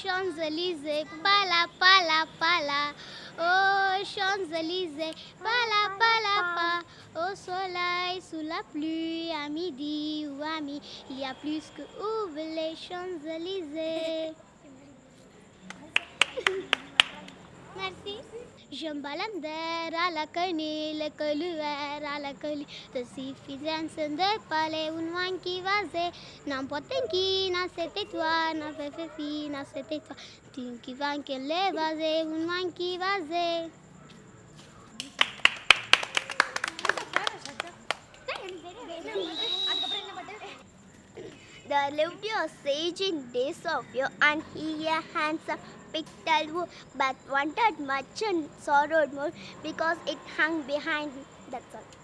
Champs-Élysées, pala, pala, pala. Oh, Champs-Élysées, pala, pala, pa. Au soleil, sous la pluie, à midi ou à mi, il y a plus que ouvre les Champs-Élysées. Merci. Je me baladais à la canille, le coluer à la canille. De suffisance de palais, un moine qui vasait. N'importe qui, n'a c'était toi, n'a fait fi, n'a c'était toi. Tu qui vas que les vasait, un moine qui vasait. There lived a sage in days of yore, and he a handsome pictorial who but wanted much and sorrowed more because it hung behind him. That's all.